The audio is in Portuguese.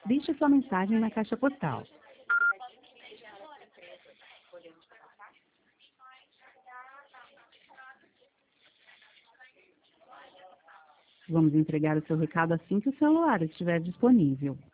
Deixe sua mensagem na caixa postal. Vamos entregar o seu recado assim que o celular estiver disponível.